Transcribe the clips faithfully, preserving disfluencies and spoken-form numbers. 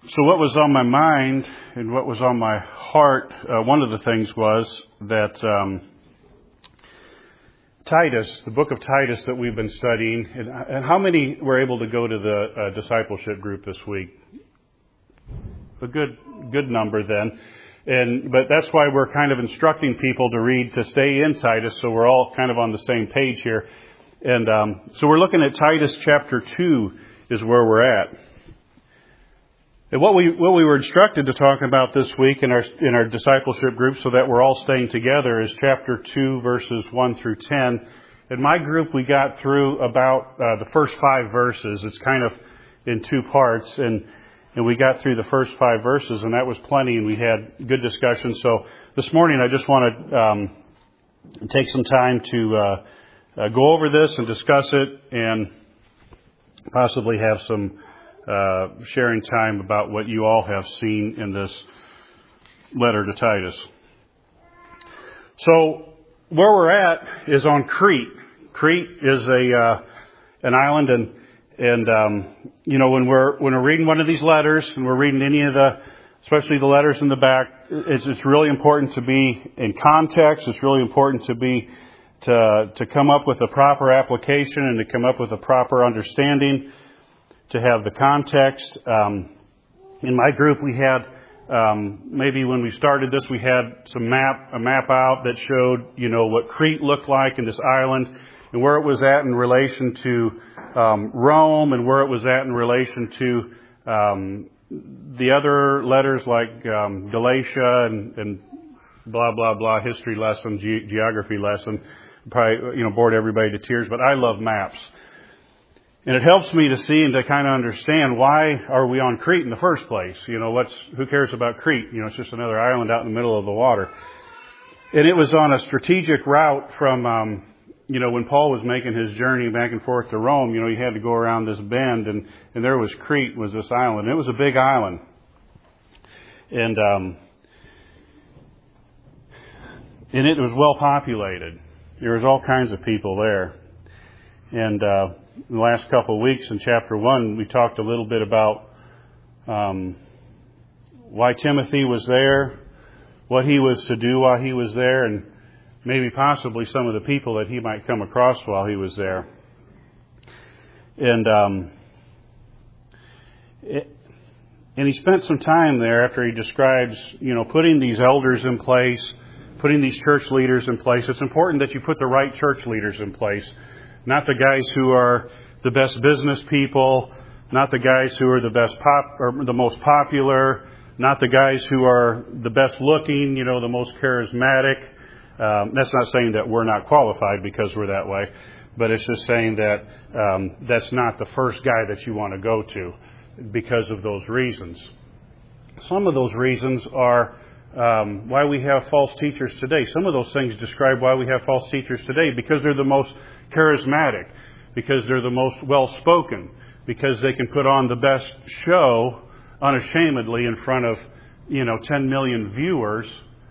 So what was on my mind and what was on my heart, uh, one of the things was that um, Titus, the book of Titus that we've been studying, and, and how many were able to go to the uh, discipleship group this week? A good good number then. And but that's why we're kind of instructing people to read, to stay in Titus, so we're all kind of on the same page here. And um, so we're looking at Titus chapter two is where we're at. And what we what we were instructed to talk about this week in our in our discipleship group, so that we're all staying together, is chapter two, verses one through ten. In my group, we got through about uh, the first five verses. It's kind of in two parts, and and we got through the first five verses, and that was plenty, and we had good discussion. So this morning, I just want to um, take some time to uh, uh, go over this and discuss it, and possibly have some Uh, sharing time about what you all have seen in this letter to Titus. So where we're at is on Crete. Crete is a uh, an island, and and um, you know when we're when we're reading one of these letters, and we're reading any of the, especially the letters in the back, it's it's really important to be in context. It's really important to be to to come up with a proper application and to come up with a proper understanding, to have the context. Um, in my group, we had, um, maybe when we started this, we had some map, a map out that showed, you know, what Crete looked like in this island, and where it was at in relation to um, Rome, and where it was at in relation to um, the other letters like um, Galatia and, and blah blah blah, history lesson, ge- geography lesson. Probably, you know, bored everybody to tears, but I love maps. And it helps me to see and to kind of understand, why are we on Crete in the first place? You know, what's, who cares about Crete? You know, it's just another island out in the middle of the water. And it was on a strategic route from, um, you know, when Paul was making his journey back and forth to Rome, you know, he had to go around this bend, and, and there was Crete, was this island. It was a big island. And, um, and it was well populated. There was all kinds of people there. And, uh, in the last couple of weeks in chapter one, we talked a little bit about um, why Timothy was there, what he was to do while he was there, and maybe possibly some of the people that he might come across while he was there. And um, it, and he spent some time there after he describes, you know, putting these elders in place, putting these church leaders in place. It's important that you put the right church leaders in place. Not the guys who are the best business people, not the guys who are the best pop or the most popular, not the guys who are the best looking, you know, the most charismatic. Um, that's not saying that we're not qualified because we're that way, but it's just saying that um, that's not the first guy that you want to go to because of those reasons. Some of those reasons are Um, why we have false teachers today. Some of those things describe why we have false teachers today, because they're the most charismatic, because they're the most well-spoken, because they can put on the best show unashamedly in front of, you know, ten million viewers.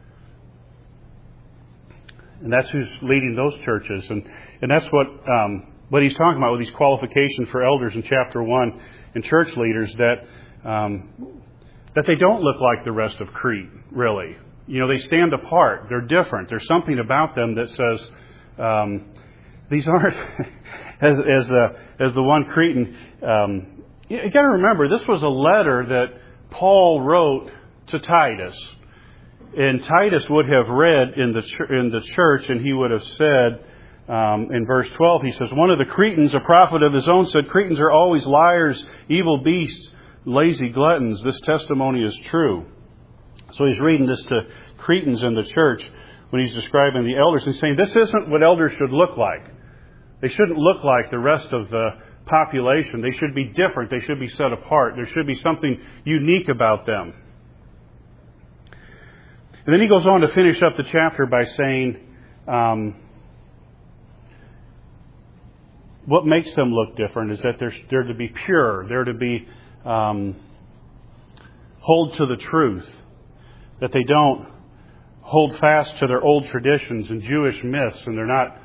And that's who's leading those churches. And, and that's what, um, what he's talking about with these qualifications for elders in chapter one and church leaders, that, um, that they don't look like the rest of Crete, really. You know, they stand apart. They're different. There's something about them that says, um, these aren't, as, as the, as the one Cretan, um, you, you got to remember, this was a letter that Paul wrote to Titus. And Titus would have read in the, in the church, and he would have said, um, in verse twelve, he says, one of the Cretans, a prophet of his own, said, Cretans are always liars, evil beasts, lazy gluttons. This testimony is true. So he's reading this to Cretans in the church when he's describing the elders and saying, this isn't what elders should look like. They shouldn't look like the rest of the population. They should be different. They should be set apart. There should be something unique about them. And then he goes on to finish up the chapter by saying, um, what makes them look different is that they're, they're to be pure. They're to be Um, hold to the truth, that they don't hold fast to their old traditions and Jewish myths, and they're not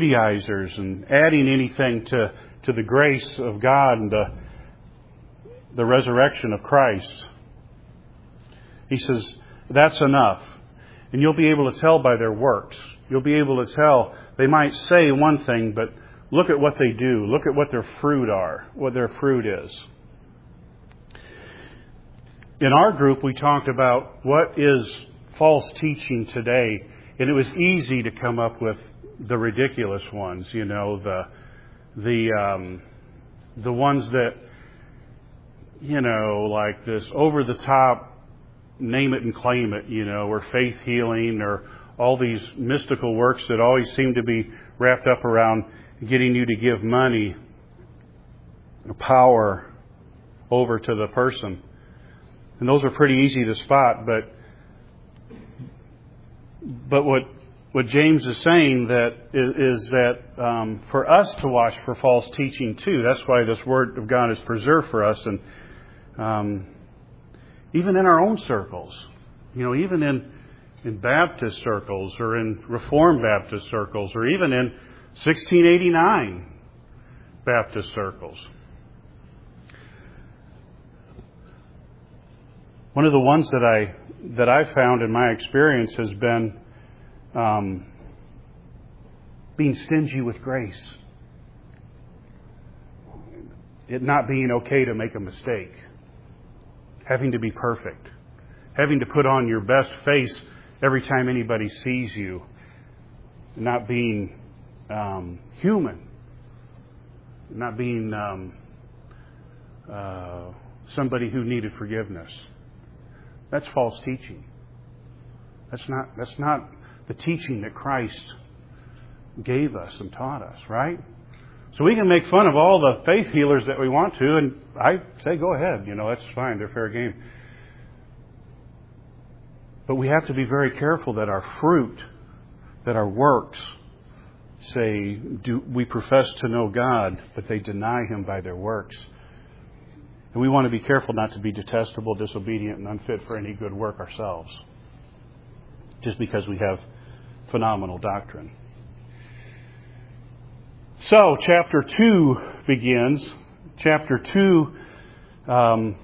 Judaizers and adding anything to, to the grace of God and the, the resurrection of Christ. He says, that's enough. And you'll be able to tell by their works. You'll be able to tell. They might say one thing, but look at what they do. Look at what their fruit are, what their fruit is. In our group, we talked about what is false teaching today. And it was easy to come up with the ridiculous ones, you know, the the um, the ones that, you know, like this over-the-top name it and claim it, you know, or faith healing, or all these mystical works that always seem to be wrapped up around getting you to give money, power over to the person. And those are pretty easy to spot, but but what what James is saying that is, is that um, for us to watch for false teaching too. That's why this Word of God is preserved for us, and um, even in our own circles, you know, even in in Baptist circles or in Reformed Baptist circles or even in sixteen eighty-nine Baptist circles. One of the ones that I that I found in my experience has been um, being stingy with grace. It not being okay to make a mistake. Having to be perfect. Having to put on your best face every time anybody sees you. Not being um, human. Not being um, uh, somebody who needed forgiveness. That's false teaching. That's not, that's not the teaching that Christ gave us and taught us, right? So we can make fun of all the faith healers that we want to, and I say go ahead, you know, that's fine, they're fair game. But we have to be very careful that our fruit, that our works say, do we profess to know God, but they deny Him by their works. And we want to be careful not to be detestable, disobedient, and unfit for any good work ourselves, just because we have phenomenal doctrine. So, chapter two begins. Chapter two um,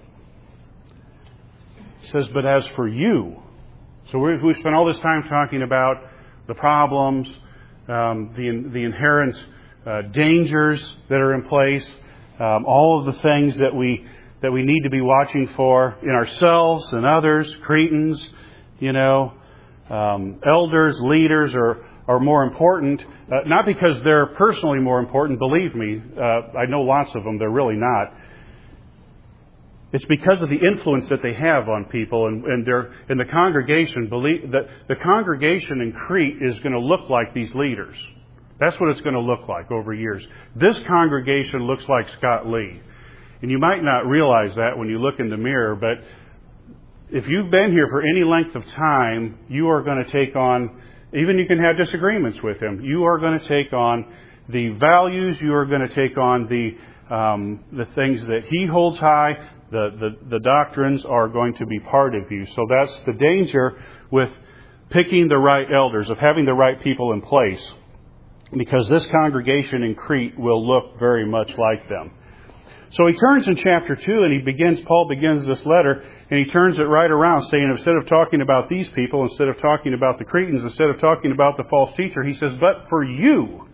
says, but as for you. So we've, we've spent all this time talking about the problems, um, the, the inherent uh, dangers that are in place, um, all of the things that we that we need to be watching for in ourselves and others, Cretans, you know, um, elders, leaders are are more important, uh, not because they're personally more important, believe me, uh, I know lots of them, they're really not. It's because of the influence that they have on people, and, and they're in the congregation, believe that the congregation in Crete is going to look like these leaders. That's what it's going to look like over years. This congregation looks like Scott Lee. And you might not realize that when you look in the mirror, but if you've been here for any length of time, you are going to take on, even you can have disagreements with him, you are going to take on the values, you are going to take on the um, the things that he holds high, the, the, the doctrines are going to be part of you. So that's the danger with picking the right elders, of having the right people in place, because this congregation in Crete will look very much like them. So he turns in chapter two and he begins, Paul begins this letter, and he turns it right around, saying instead of talking about these people, instead of talking about the Cretans, instead of talking about the false teacher, he says, but for you,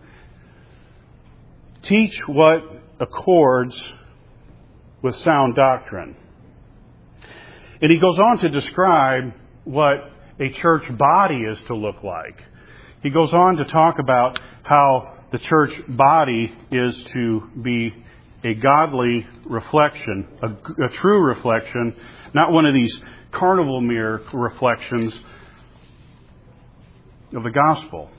teach what accords with sound doctrine. And he goes on to describe what a church body is to look like. He goes on to talk about how the church body is to be a godly reflection, a, a true reflection, not one of these carnival mirror reflections of the gospel.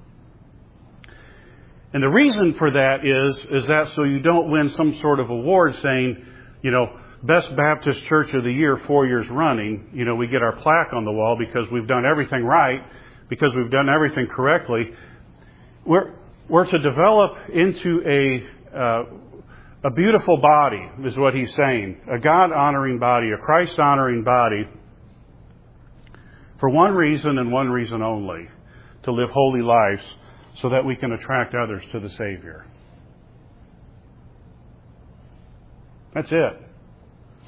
And the reason for that is, is that so you don't win some sort of award saying, you know, Best Baptist Church of the Year four years running. You know, we get our plaque on the wall because we've done everything right, because we've done everything correctly. We're, we're to develop into a... Uh, A beautiful body is what he's saying. A God-honoring body, a Christ-honoring body, for one reason and one reason only, to live holy lives so that we can attract others to the Savior. That's it.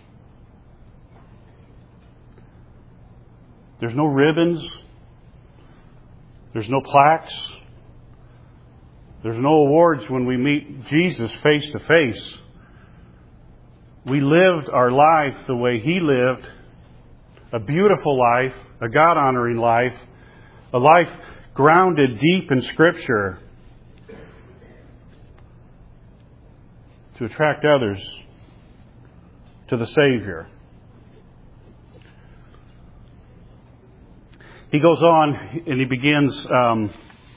There's no ribbons. There's no plaques. There's no awards when we meet Jesus face to face. We lived our life the way He lived, a beautiful life, a God-honoring life, a life grounded deep in Scripture to attract others to the Savior. He goes on and he begins um,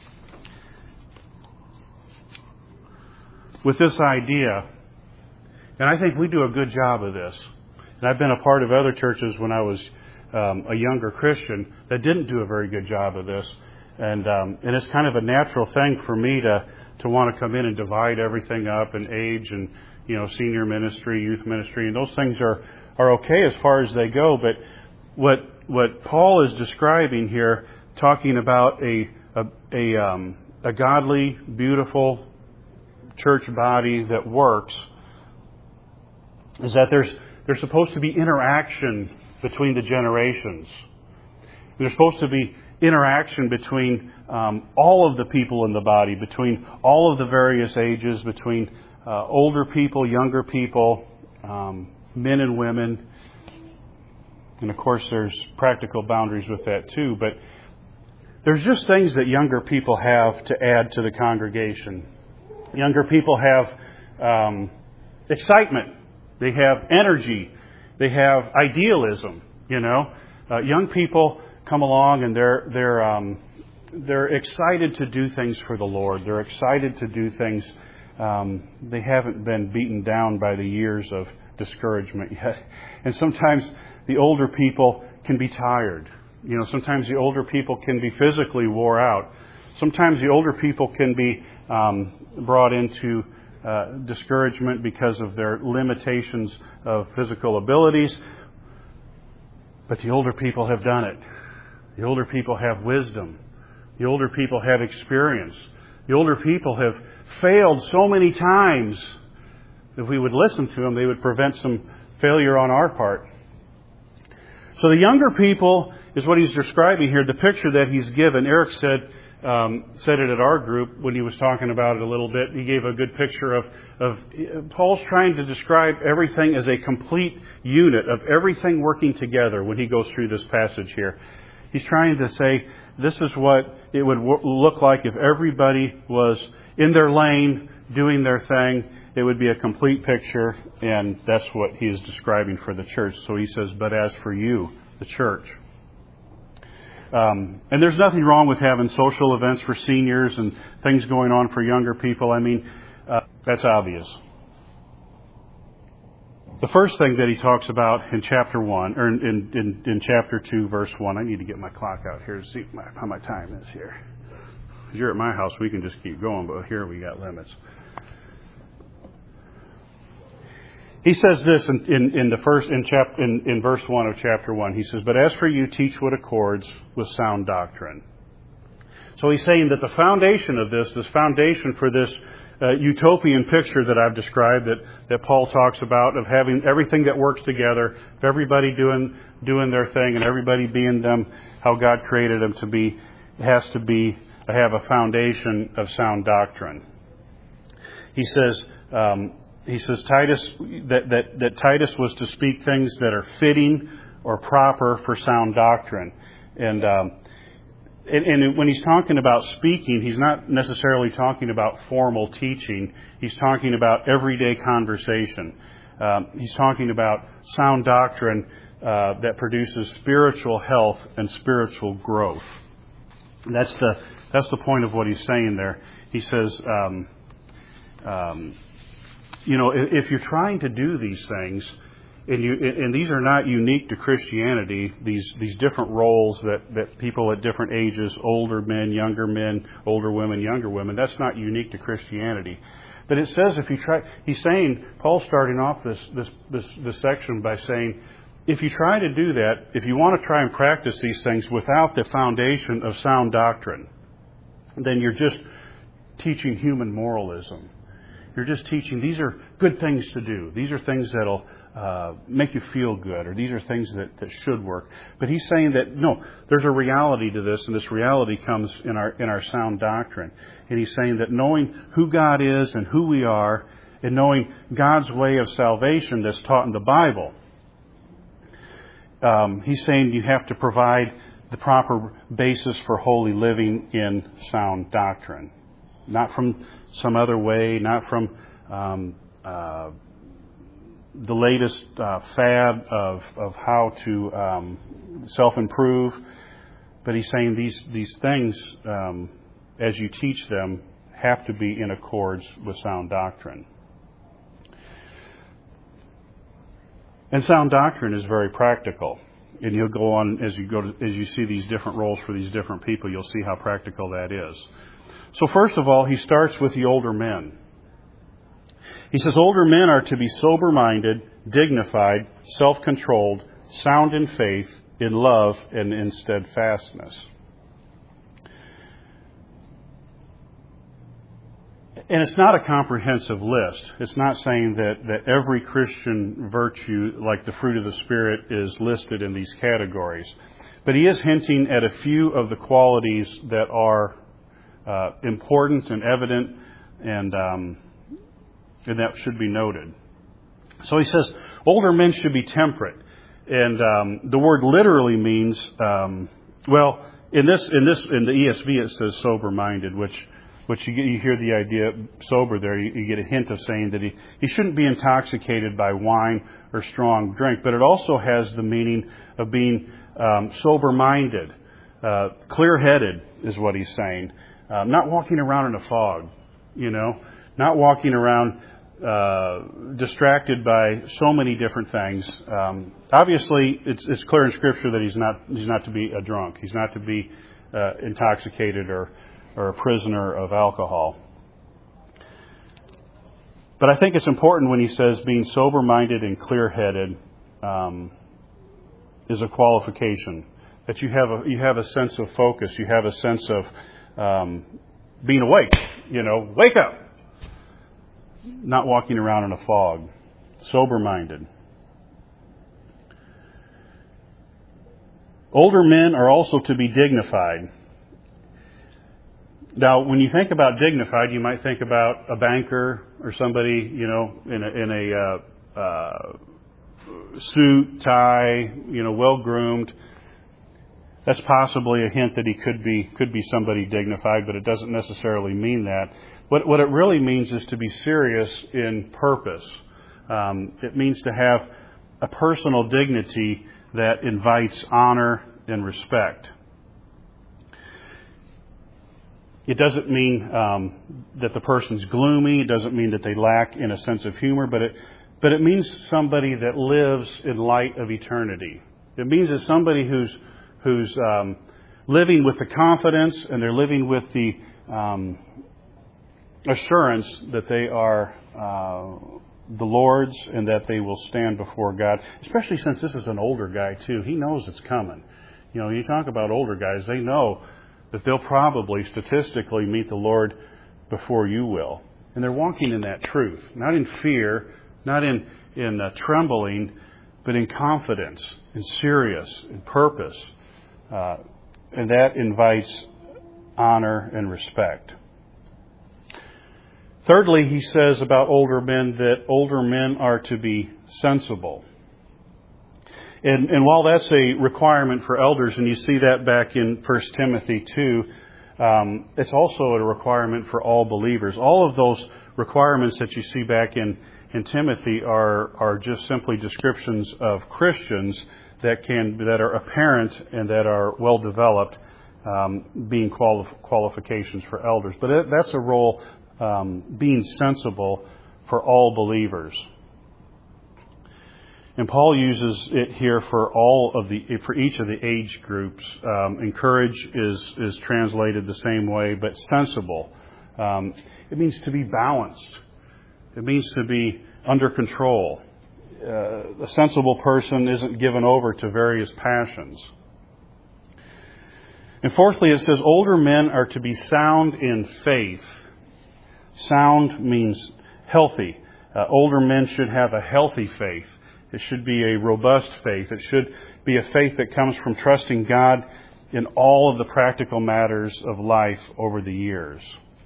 with this idea. And I think we do a good job of this. And I've been a part of other churches when I was um, a younger Christian that didn't do a very good job of this. And um, and it's kind of a natural thing for me to, to want to come in and divide everything up in age and, you know, senior ministry, youth ministry. And those things are, are okay as far as they go. But what what Paul is describing here, talking about a a a, um, a godly, beautiful church body that works, is that there's there's supposed to be interaction between the generations. There's supposed to be interaction between um, all of the people in the body, between all of the various ages, between uh, older people, younger people, um, men and women. And of course there's practical boundaries with that too. But there's just things that younger people have to add to the congregation. Younger people have um, excitement. They have energy. They have idealism. You know, uh, young people come along and they're they're um, they're excited to do things for the Lord. They're excited to do things. Um, they haven't been beaten down by the years of discouragement yet. And sometimes the older people can be tired. You know, sometimes the older people can be physically wore out. Sometimes the older people can be um, brought into uh, discouragement because of their limitations of physical abilities. But the older people have done it. The older people have wisdom. The older people have experience. The older people have failed so many times. If we would listen to them, they would prevent some failure on our part. So the younger people is what he's describing here. The picture that he's given, Eric said um, said it at our group when he was talking about it a little bit. He gave a good picture of, of Paul's trying to describe everything as a complete unit of everything working together when he goes through this passage here. He's trying to say this is what it would w- look like if everybody was in their lane doing their thing. It would be a complete picture, and that's what he is describing for the church. So he says, but as for you, the church. Um, and there's nothing wrong with having social events for seniors and things going on for younger people. I mean, uh, that's obvious. The first thing that he talks about in chapter one, or in, in, in chapter two, verse one, I need to get my clock out here to see my, how my time is here. If you're at my house, we can just keep going, but here we got limits. He says this in, in, in the first in, chap, in, in verse one of chapter one. He says, "But as for you, teach what accords with sound doctrine." So he's saying that the foundation of this, this foundation for this uh, utopian picture that I've described, that, that Paul talks about, of having everything that works together, of everybody doing doing their thing, and everybody being them how God created them to be, has to be have a foundation of sound doctrine. He says. Um, He says Titus that, that, that Titus was to speak things that are fitting or proper for sound doctrine. And, um, and and when he's talking about speaking, he's not necessarily talking about formal teaching. He's talking about everyday conversation. Um, he's talking about sound doctrine uh, that produces spiritual health and spiritual growth. And that's the that's the point of what he's saying there. He says. Um, um, You know, if you're trying to do these things, and you and these are not unique to Christianity, these these different roles that, that people at different ages, older men, younger men, older women, younger women, that's not unique to Christianity. But it says if you try, he's saying, Paul's starting off this this this, this section by saying, if you try to do that, if you want to try and practice these things without the foundation of sound doctrine, then you're just teaching human moralism. you're just teaching these are good things to do. These are things that'll uh, make you feel good, or these are things that, that should work. But he's saying that, no, there's a reality to this, and this reality comes in our in our sound doctrine. And he's saying that knowing who God is and who we are, and knowing God's way of salvation that's taught in the Bible, um, he's saying you have to provide the proper basis for holy living in sound doctrine. Not from some other way, not from um, uh, the latest uh, fad of, of how to um, self-improve. But he's saying these, these things, um, as you teach them, have to be in accords with sound doctrine. And sound doctrine is very practical. And you'll go on, as you go to, as you see these different roles for these different people, you'll see how practical that is. So first of all, he starts with the older men. He says, older men are to be sober-minded, dignified, self-controlled, sound in faith, in love, and in steadfastness. And it's not a comprehensive list. It's not saying that, that every Christian virtue, like the fruit of the Spirit, is listed in these categories. But he is hinting at a few of the qualities that are uh, important and evident, and, um, and that should be noted. So he says, older men should be temperate. And um, the word literally means, um, well, in this, in this, in the E S V it says sober-minded, which Which you, you hear the idea, sober there, you, you get a hint of saying that he, he shouldn't be intoxicated by wine or strong drink. But it also has the meaning of being um, sober-minded. Uh, clear-headed is what he's saying. Uh, not walking around in a fog, you know. Not walking around uh, distracted by so many different things. Um, obviously, it's, it's clear in Scripture that he's not, he's not to be a drunk. He's not to be uh, intoxicated or or a prisoner of alcohol. But I think it's important when he says being sober-minded and clear-headed um, is a qualification. That you have a you have a sense of focus, you have a sense of um, being awake. You know, wake up! Not walking around in a fog. Sober-minded. Older men are also to be dignified. Now, when you think about dignified, you might think about a banker or somebody, you know, in a, in a uh, uh, suit, tie, you know, well groomed. That's possibly a hint that he could be could be somebody dignified, but it doesn't necessarily mean that. What what it really means is to be serious in purpose. Um, it means to have a personal dignity that invites honor and respect. It doesn't mean um, that the person's gloomy. It doesn't mean that they lack in a sense of humor, but it but it means somebody that lives in light of eternity. It means that somebody who's who's um, living with the confidence, and they're living with the um, assurance that they are uh, the Lord's and that they will stand before God. Especially since this is an older guy too. He knows it's coming. You know, you talk about older guys, they know that they'll probably statistically meet the Lord before you will. And they're walking in that truth. Not in fear, not in, in uh, trembling, but in confidence, in serious, in purpose. Uh, and that invites honor and respect. Thirdly, he says about older men that older men are to be sensible. And, and while that's a requirement for elders, and you see that back in First Timothy two, um, it's also a requirement for all believers. All of those requirements that you see back in, in Timothy are, are just simply descriptions of Christians that can that are apparent and that are well developed, um, being quali- qualifications for elders. But it, that's a role, um, being sensible for all believers. And Paul uses it here for all of the, for each of the age groups. Um, encourage is, is translated the same way, but sensible. Um, it means to be balanced. It means to be under control. Uh, a sensible person isn't given over to various passions. And fourthly, it says older men are to be sound in faith. Sound means healthy. Uh, older men should have a healthy faith. It should be a robust faith. It should be a faith that comes from trusting God in all of the practical matters of life over the years.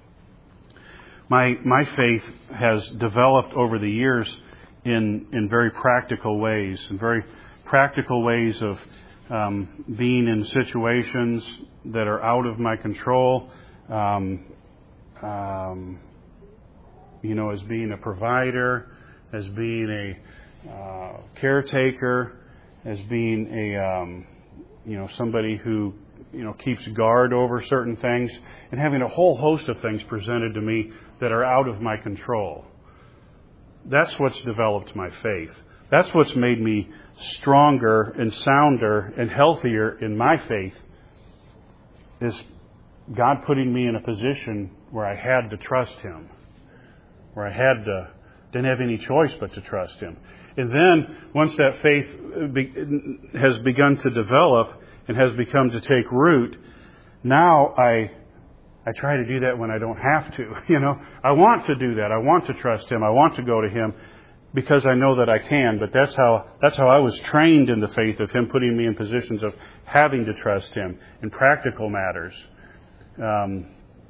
My my faith has developed over the years in in very practical ways, in very practical ways of um, being in situations that are out of my control. Um, um, you know, as being a provider, as being a uh, caretaker, as being a um, you know somebody who you know keeps guard over certain things, and having a whole host of things presented to me that are out of my control. That's what's developed my faith. That's what's made me stronger and sounder and healthier in my faith, is God putting me in a position where I had to trust Him, where I had to, didn't have any choice but to trust Him. And then, once that faith be, has begun to develop and has become to take root, now I I try to do that when I don't have to. You know, I want to do that. I want to trust Him. I want to go to Him because I know that I can. But that's how that's how I was trained in the faith of Him, putting me in positions of having to trust Him in practical matters. Um,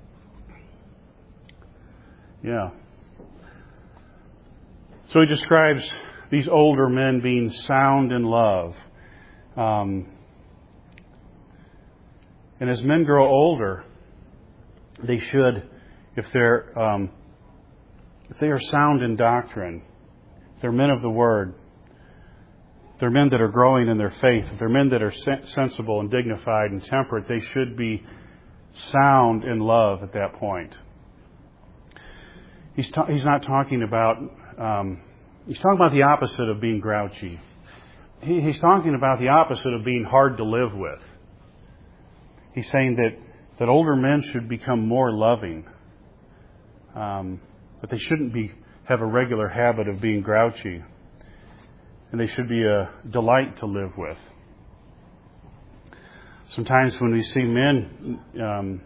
yeah. So he describes these older men being sound in love. Um, and as men grow older, they should, if they're um, if they are sound in doctrine, if they're men of the Word, if they're men that are growing in their faith, if they're men that are sensible and dignified and temperate, they should be sound in love at that point. He's ta- he's not talking about um, he's talking about the opposite of being grouchy. He, he's talking about the opposite of being hard to live with. He's saying that. that older men should become more loving, um, but they shouldn't be have a regular habit of being grouchy, and they should be a delight to live with. Sometimes when we see men, um,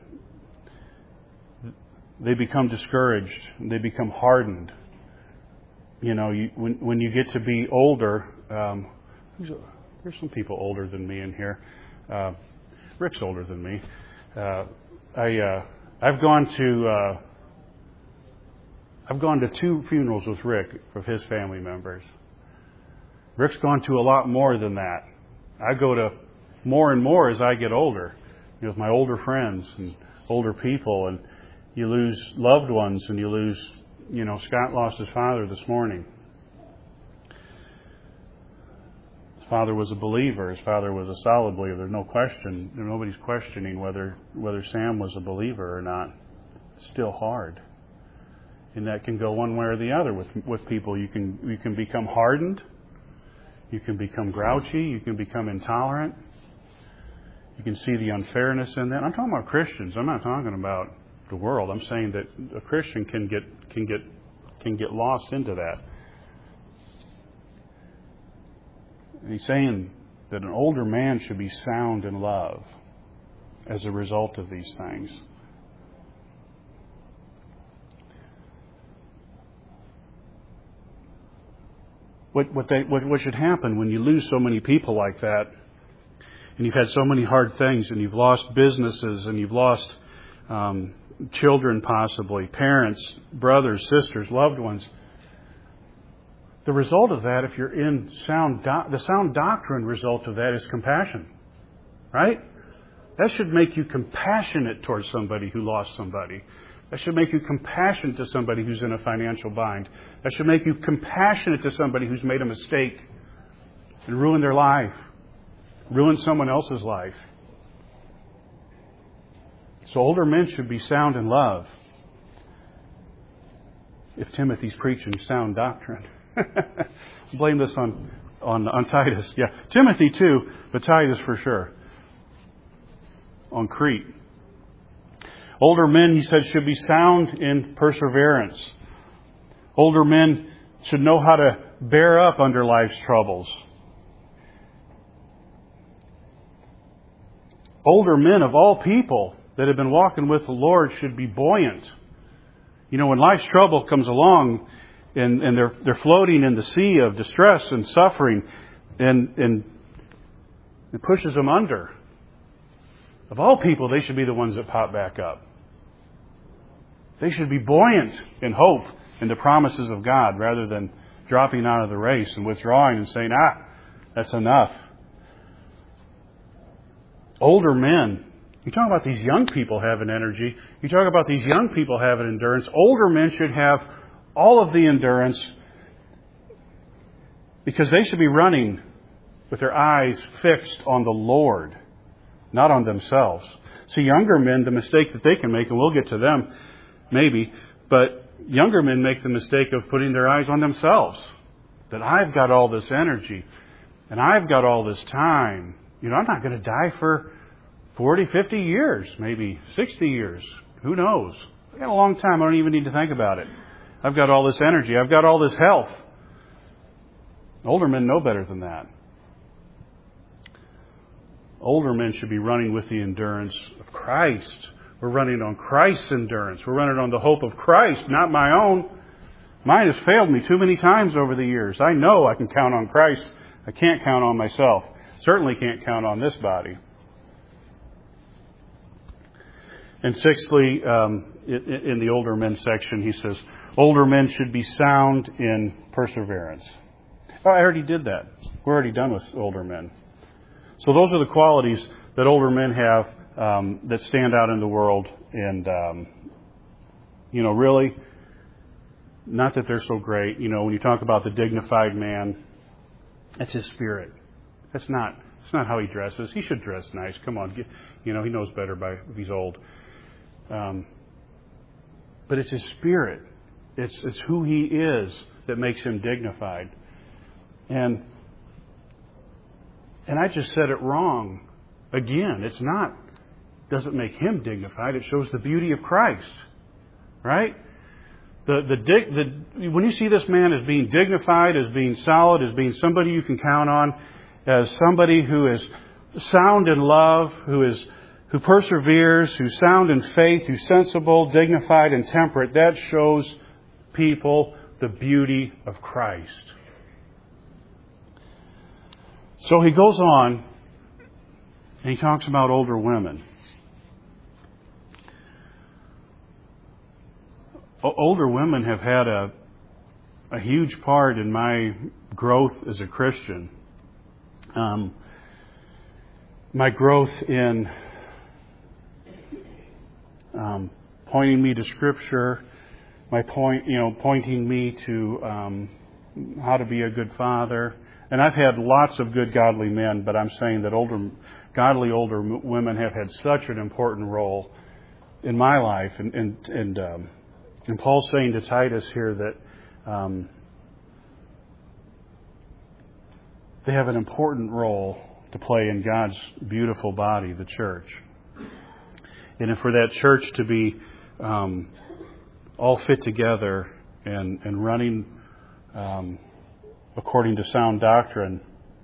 they become discouraged, they become hardened. You know, you, when when you get to be older, um, there's some people older than me in here. Uh, Rick's older than me. Uh, I uh, I've gone to uh, I've gone to two funerals with Rick of his family members. Rick's gone to a lot more than that. I go to more and more as I get older, you know, with my older friends and older people, and you lose loved ones, and you lose. You know, Scott lost his father this morning. His father was a believer. His father was a solid believer. There's no question. Nobody's questioning whether whether Sam was a believer or not. It's still hard, and that can go one way or the other with with people. You can you can become hardened. You can become grouchy. You can become intolerant. You can see the unfairness in that. I'm talking about Christians. I'm not talking about the world. I'm saying that a Christian can get can get can get lost into that. And he's saying that an older man should be sound in love as a result of these things. What what, they, what what should happen when you lose so many people like that, and you've had so many hard things, and you've lost businesses, and you've lost um, children, possibly parents, brothers, sisters, loved ones. The result of that, if you're in sound, do- the sound doctrine result of that is compassion, right? That should make you compassionate towards somebody who lost somebody. That should make you compassionate to somebody who's in a financial bind. That should make you compassionate to somebody who's made a mistake and ruined their life, ruined someone else's life. So older men should be sound in love. If Timothy's preaching sound doctrine. Blame this on, on on Titus. Yeah, Timothy too, but Titus for sure. On Crete. Older men, he said, should be sound in perseverance. Older men should know how to bear up under life's troubles. Older men of all people that have been walking with the Lord should be buoyant. You know, when life's trouble comes along and, and they're they're floating in the sea of distress and suffering, and and it pushes them under. Of all people, they should be the ones that pop back up. They should be buoyant in hope and the promises of God rather than dropping out of the race and withdrawing and saying, ah, that's enough. Older men, you talk about these young people having energy. You talk about these young people having endurance. Older men should have all of the endurance because they should be running with their eyes fixed on the Lord, not on themselves. See, younger men, the mistake that they can make, and we'll get to them maybe, but younger men make the mistake of putting their eyes on themselves. That I've got all this energy and I've got all this time. You know, I'm not going to die for forty, fifty years, maybe sixty years. Who knows? I've got a long time. I don't even need to think about it. I've got all this energy. I've got all this health. Older men know better than that. Older men should be running with the endurance of Christ. We're running on Christ's endurance. We're running on the hope of Christ, not my own. Mine has failed me too many times over the years. I know I can count on Christ. I can't count on myself. Certainly can't count on this body. And sixthly, um, in the older men section, he says, older men should be sound in perseverance. Oh, I already did that. We're already done with older men. So those are the qualities that older men have um, that stand out in the world. And, um, you know, really, not that they're so great. You know, when you talk about the dignified man, that's his spirit. That's not that's not how he dresses. He should dress nice. Come on. Get, you know, he knows better by if he's old. Um, but it's his spirit. It's it's who he is that makes him dignified. And and I just said it wrong. Again, it's not, doesn't make him dignified. It shows the beauty of Christ. Right? The, the, the, when you see this man as being dignified, as being solid, as being somebody you can count on, as somebody who is sound in love, who is, who perseveres, who's sound in faith, who's sensible, dignified, and temperate, that shows people the beauty of Christ. So he goes on and he talks about older women. O- older women have had a, a huge part in my growth as a Christian. Um, my growth in um, pointing me to Scripture, my point, you know, pointing me to um, how to be a good father. And I've had lots of good godly men, but I'm saying that older, godly older women have had such an important role in my life. And and and, um, and Paul's saying to Titus here that um, they have an important role to play in God's beautiful body, the church. And for that church to be um, all fit together and and running Um, according to sound doctrine,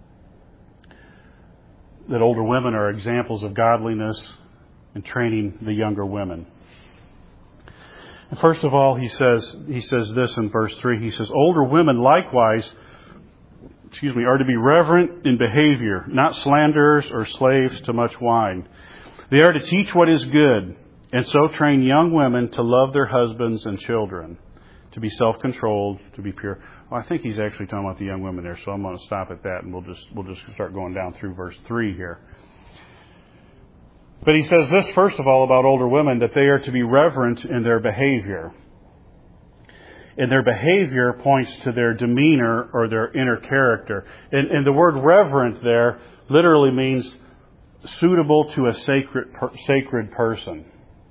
that older women are examples of godliness and training the younger women. And first of all, he says he says this in verse three. He says, older women likewise, excuse me, are to be reverent in behavior, not slanderers or slaves to much wine. They are to teach what is good, and so train young women to love their husbands and children, to be self-controlled, to be pure. Well, I think he's actually talking about the young women there, so I'm going to stop at that, and we'll just we'll just start going down through verse three here. But he says this, first of all, about older women, that they are to be reverent in their behavior. And their behavior points to their demeanor or their inner character. And, and the word reverent there literally means suitable to a sacred sacred person.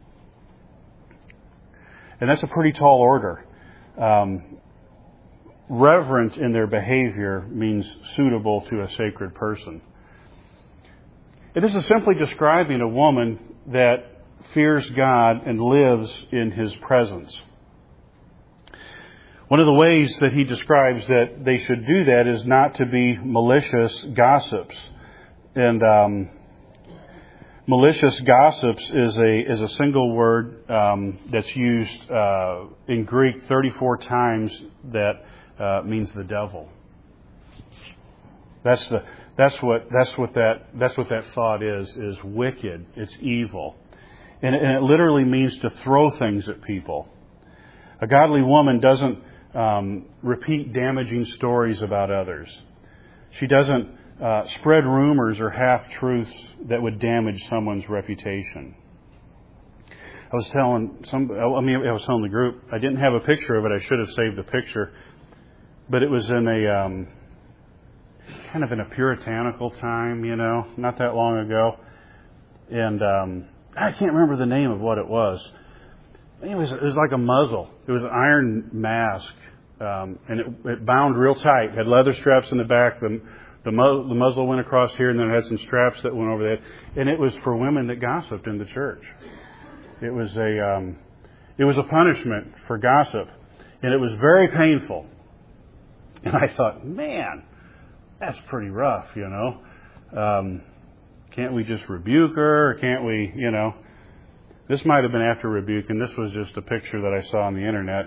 And that's a pretty tall order. Um, reverent in their behavior means suitable to a sacred person. And this is simply describing a woman that fears God and lives in His presence. One of the ways that he describes that they should do that is not to be malicious gossips. And um, malicious gossips is a is a single word um, that's used uh, in Greek thirty-four times that uh, means the devil. That's the that's what that's what that that's what that thought is is wicked. It's evil, and it, and it literally means to throw things at people. A godly woman doesn't um, repeat damaging stories about others. She doesn't uh, spread rumors or half-truths that would damage someone's reputation. I was telling some, I mean, I was telling the group, I didn't have a picture of it. I should have saved a picture, but it was in a um, kind of in a puritanical time, you know, not that long ago, and um, I can't remember the name of what it was. It was, it was like a muzzle. It was an iron mask, um, and it, it bound real tight. It had leather straps in the back. The, the, mu- the muzzle went across here, and then it had some straps that went over that. And it was for women that gossiped in the church. It was a um, it was a punishment for gossip, and it was very painful. And I thought, man, that's pretty rough, you know. Um, can't we just rebuke her? Or can't we, you know? This might have been after rebuke, and this was just a picture that I saw on the internet.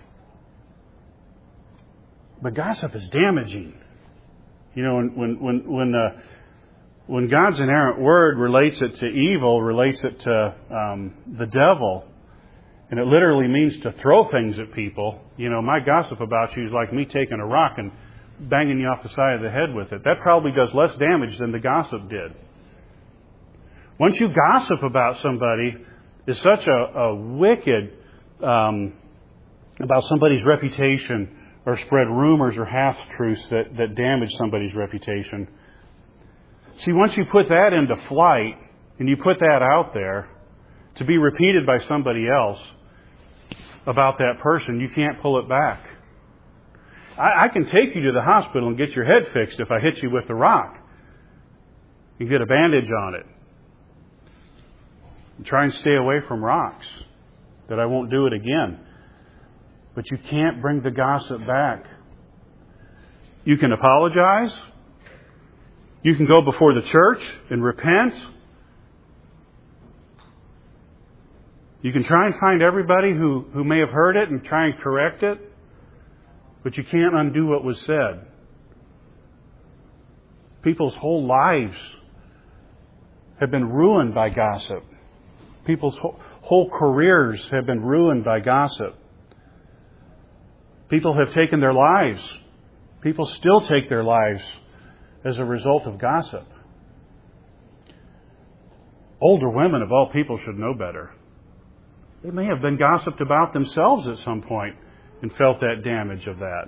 But gossip is damaging. You know, when when when when, uh, when God's inerrant word relates it to evil, relates it to um, the devil, and it literally means to throw things at people. You know, my gossip about you is like me taking a rock and banging you off the side of the head with it. That probably does less damage than the gossip did. Once you gossip about somebody, is such a, a wicked um, about somebody's reputation, or spread rumors or half-truths that, that damage somebody's reputation. See, once you put that into flight and you put that out there to be repeated by somebody else about that person, you can't pull it back. I, I can take you to the hospital and get your head fixed if I hit you with the rock. You get a bandage on it. Try and stay away from rocks, that I won't do it again. But you can't bring the gossip back. You can apologize. You can go before the church and repent. You can try and find everybody who, who may have heard it and try and correct it. But you can't undo what was said. People's whole lives have been ruined by gossip. People's whole careers have been ruined by gossip. People have taken their lives. People still take their lives as a result of gossip. Older women, of all people, should know better. They may have been gossiped about themselves at some point and felt that damage of that.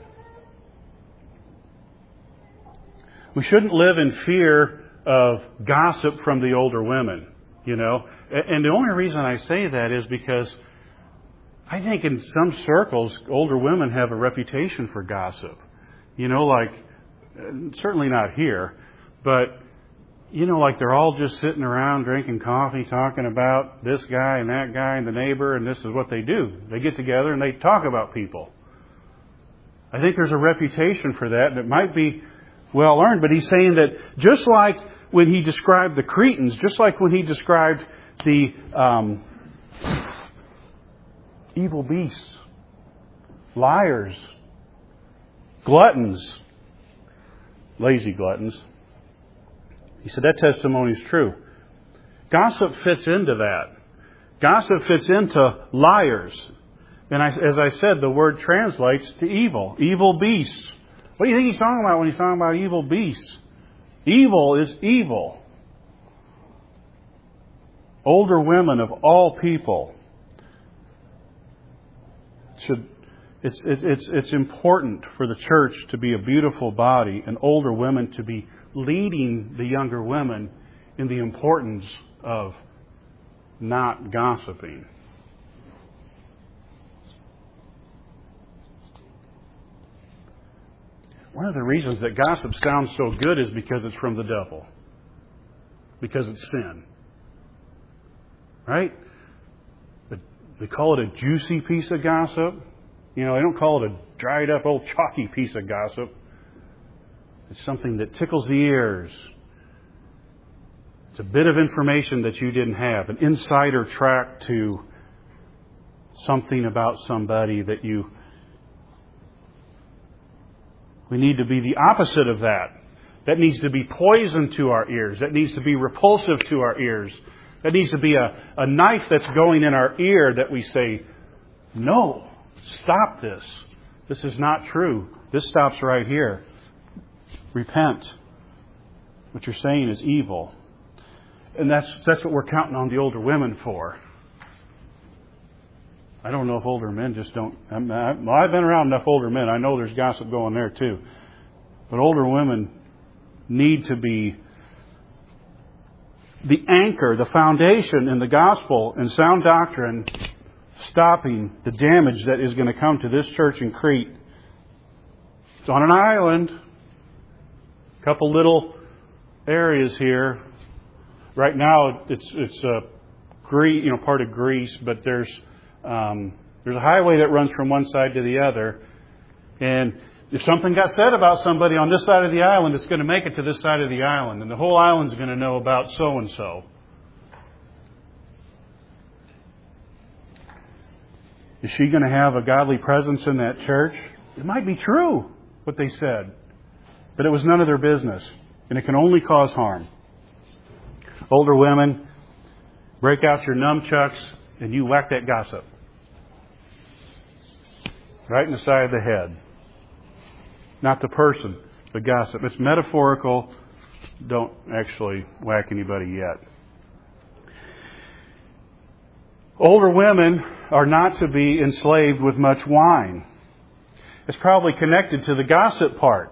We shouldn't live in fear of gossip from the older women, you know. And the only reason I say that is because I think in some circles, older women have a reputation for gossip. You know, like, certainly not here, but, you know, like they're all just sitting around drinking coffee, talking about this guy and that guy and the neighbor, and this is what they do. They get together and they talk about people. I think there's a reputation for that, and it might be well earned, but he's saying that just like when he described the Cretans, just like when he described the um, evil beasts, liars, gluttons, lazy gluttons, he said that testimony is true. Gossip fits into that. Gossip fits into liars. And I, as I said, the word translates to evil. Evil beasts. What do you think he's talking about when he's talking about evil beasts? Evil is evil. Older women of all people should. It's it's it's important for the church to be a beautiful body, and older women to be leading the younger women in the importance of not gossiping. One of the reasons that gossip sounds so good is because it's from the devil. Because it's sin. Right? They call it a juicy piece of gossip. You know, they don't call it a dried up old chalky piece of gossip. It's something that tickles the ears. It's a bit of information that you didn't have, an insider track to something about somebody that you... We need to be the opposite of that. That needs to be poison to our ears. That needs to be repulsive to our ears. That needs to be a, a knife that's going in our ear that we say, no, stop this. This is not true. This stops right here. Repent. What you're saying is evil. And that's that's what we're counting on the older women for. I don't know if older men just don't... I'm, I, well, I've been around enough older men. I know there's gossip going there too. But older women need to be the anchor, the foundation in the gospel and sound doctrine, stopping the damage that is going to come to this church in Crete. It's on an island. A couple little areas here. Right now, it's it's a Greece, you know, part of Greece, but there's um, there's a highway that runs from one side to the other, and if something got said about somebody on this side of the island, it's going to make it to this side of the island, and the whole island's going to know about so and so. Is she going to have a godly presence in that church? It might be true what they said, but it was none of their business, and it can only cause harm. Older women, break out your nunchucks and you whack that gossip. Right in the side of the head. Not the person, the gossip. It's metaphorical. Don't actually whack anybody yet. Older women are not to be enslaved with much wine. It's probably connected to the gossip part.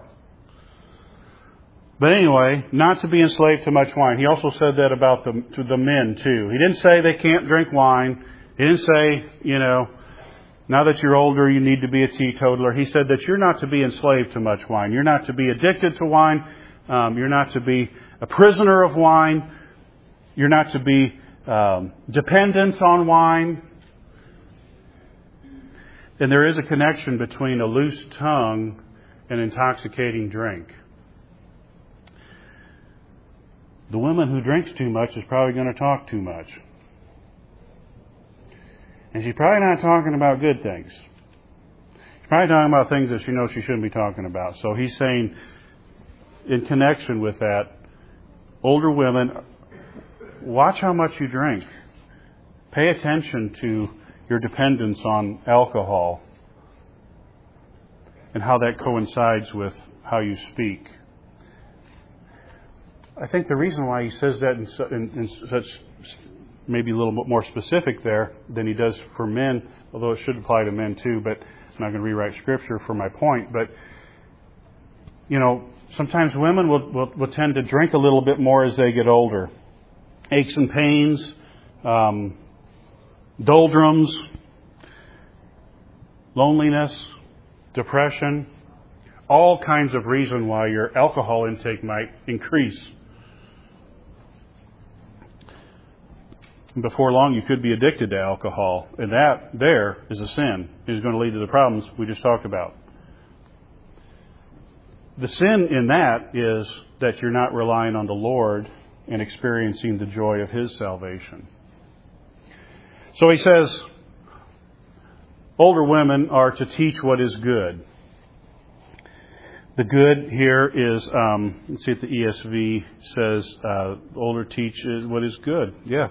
But anyway, not to be enslaved to much wine. He also said that about the, to the men too. He didn't say they can't drink wine. He didn't say, you know, now that you're older, you need to be a teetotaler. He said that you're not to be enslaved to much wine. You're not to be addicted to wine. Um, you're not to be a prisoner of wine. You're not to be um, dependent on wine. And there is a connection between a loose tongue and intoxicating drink. The woman who drinks too much is probably going to talk too much. And she's probably not talking about good things. She's probably talking about things that she knows she shouldn't be talking about. So he's saying, in connection with that, older women, watch how much you drink. Pay attention to your dependence on alcohol and how that coincides with how you speak. I think the reason why he says that in, in, in such, maybe a little bit more specific there than he does for men, although it should apply to men too, but I'm not going to rewrite Scripture for my point. But, you know, sometimes women will, will, will tend to drink a little bit more as they get older. Aches and pains, um, doldrums, loneliness, depression, all kinds of reason why your alcohol intake might increase. Before long, you could be addicted to alcohol. And that, there, is a sin. It is going to lead to the problems we just talked about. The sin in that is that you're not relying on the Lord and experiencing the joy of His salvation. So he says, older women are to teach what is good. The good here is, um, let's see if the E S V says, uh, older teach what is good. Yeah.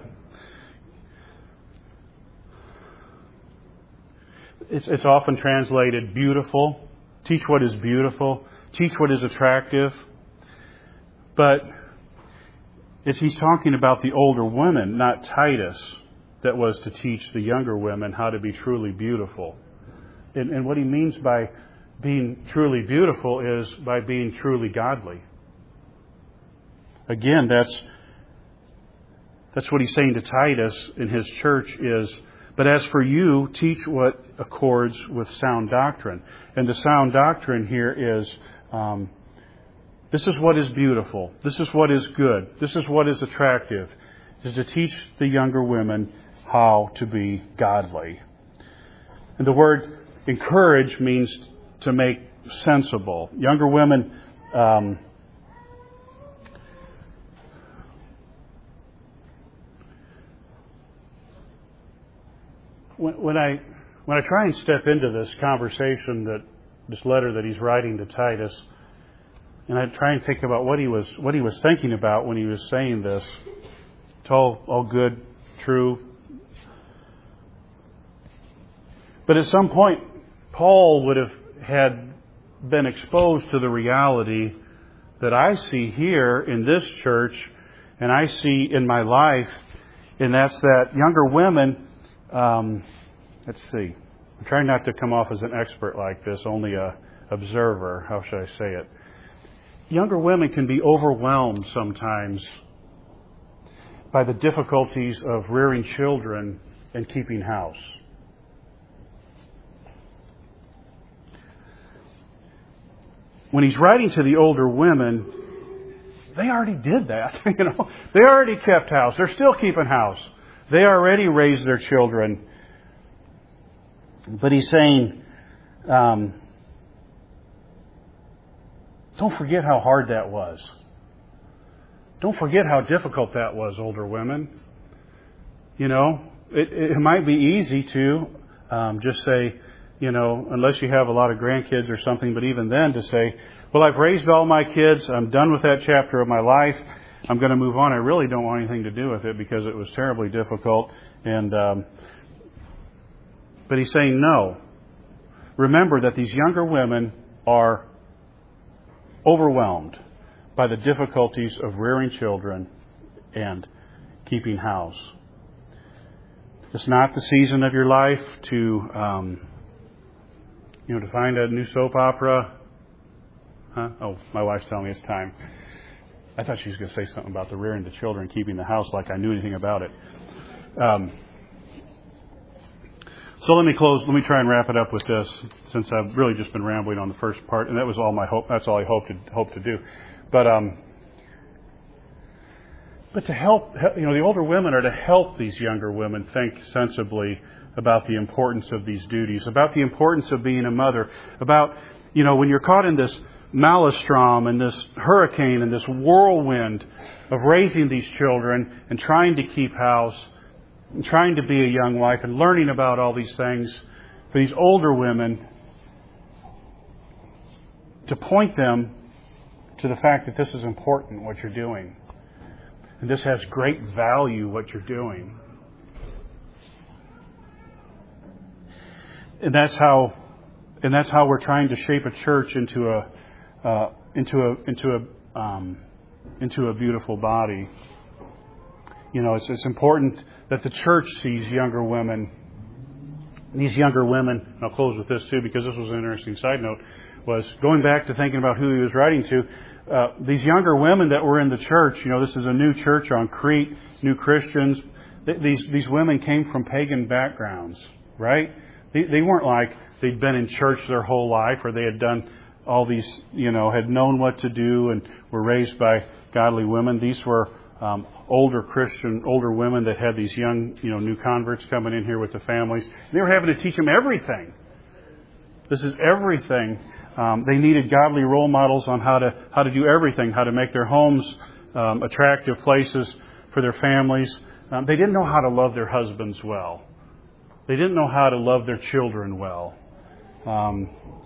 It's, it's often translated beautiful. Teach what is beautiful. Teach what is attractive. But it's, he's talking about the older women, not Titus, that was to teach the younger women how to be truly beautiful. And, and what he means by being truly beautiful is by being truly godly. Again, that's that's what he's saying to Titus in his church is, but as for you, teach what accords with sound doctrine. And the sound doctrine here is, um, this is what is beautiful. This is what is good. This is what is attractive. Is to teach the younger women how to be godly. And the word encourage means to make sensible. Younger women, um, when, when I when I try and step into this conversation, that this letter that he's writing to Titus, and I try and think about what he was what he was thinking about when he was saying this. It's all all good, true. But at some point, Paul would have had been exposed to the reality that I see here in this church, and I see in my life, and that's that younger women, um, let's see, I'm trying not to come off as an expert like this, only a observer, how should I say it? Younger women can be overwhelmed sometimes by the difficulties of rearing children and keeping house. When he's writing to the older women, they already did that. You know, they already kept house. They're still keeping house. They already raised their children. But he's saying, um, don't forget how hard that was. Don't forget how difficult that was, older women. You know, it, it might be easy to um, just say, you know, unless you have a lot of grandkids or something, but even then to say, well, I've raised all my kids. I'm done with that chapter of my life. I'm going to move on. I really don't want anything to do with it because it was terribly difficult. And um, but he's saying no. Remember that these younger women are overwhelmed by the difficulties of rearing children and keeping house. It's not the season of your life to, um, you know, to find a new soap opera. Huh? Oh, my wife's telling me it's time. I thought she was going to say something about the rearing the children, keeping the house, like I knew anything about it. Um, so let me close. Let me try and wrap it up with this, since I've really just been rambling on the first part, and that was all my hope. That's all I hoped to hope to do. But um, but to help, you know, the older women are to help these younger women think sensibly about the importance of these duties, about the importance of being a mother, about, you know, when you're caught in this maelstrom and this hurricane and this whirlwind of raising these children and trying to keep house and trying to be a young wife and learning about all these things, for these older women to point them to the fact that this is important, what you're doing. And this has great value, what you're doing. And that's how, and that's how we're trying to shape a church into a, uh, into a, into a, um, into a beautiful body. You know, it's it's important that the church sees younger women. These younger women, and I'll close with this too, because this was an interesting side note, was going back to thinking about who he was writing to. Uh, these younger women that were in the church, you know, this is a new church on Crete, new Christians. These these women came from pagan backgrounds, right? They, they weren't like they'd been in church their whole life, or they had done all these, you know, had known what to do and were raised by godly women. These were um, older Christian, older women that had these young, you know, new converts coming in here with the families. They were having to teach them everything. This is everything. Um, they needed godly role models on how to how to do everything, how to make their homes um, attractive places for their families. Um, they didn't know how to love their husbands well. They didn't know how to love their children well. Um,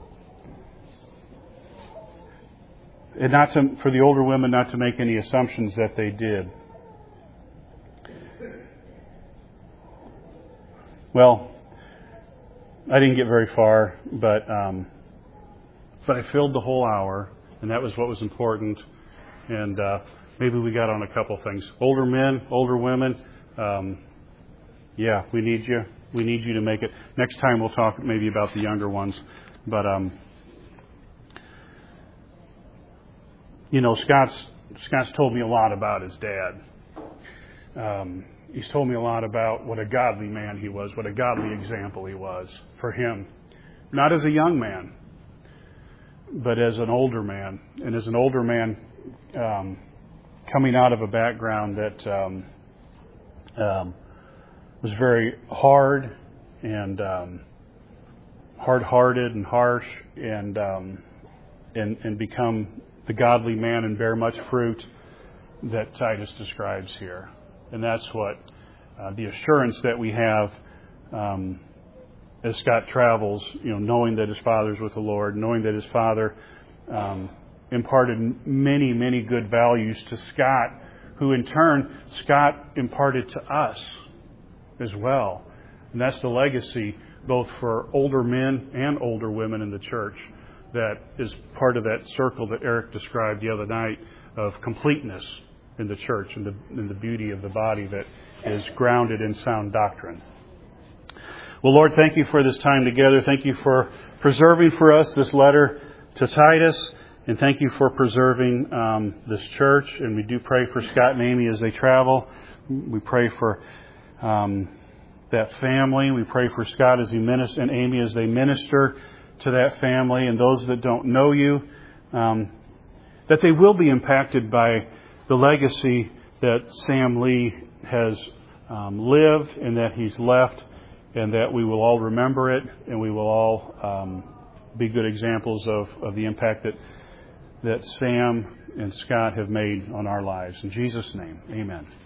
and not to, for the older women not to make any assumptions that they did. Well, I didn't get very far, but um, but I filled the whole hour, and that was what was important. And uh, maybe we got on a couple things. Older men, older women, um, yeah, we need you. We need you to make it. Next time we'll talk maybe about the younger ones. But, um, you know, Scott's, Scott's told me a lot about his dad. Um, he's told me a lot about what a godly man he was, what a godly example he was for him. Not as a young man, but as an older man. And as an older man, um, coming out of a background that um, um, was very hard and um, hard-hearted and harsh, and, um, and and become the godly man and bear much fruit that Titus describes here. And that's what uh, the assurance that we have um, as Scott travels, you know, knowing that his father's with the Lord, knowing that his father um, imparted many, many good values to Scott, who in turn, Scott imparted to us as well. And that's the legacy both for older men and older women in the church that is part of that circle that Eric described the other night of completeness in the church and the, and the beauty of the body that is grounded in sound doctrine. Well, Lord, thank you for this time together. Thank you for preserving for us this letter to Titus. And thank you for preserving um, this church. And we do pray for Scott and Amy as they travel. We pray for um, that family. We pray for Scott as he ministers and Amy as they minister to that family and those that don't know you, um, that they will be impacted by the legacy that Sam Lee has um, lived and that he's left, and that we will all remember it and we will all um, be good examples of, of the impact that that Sam and Scott have made on our lives. In Jesus' name, amen.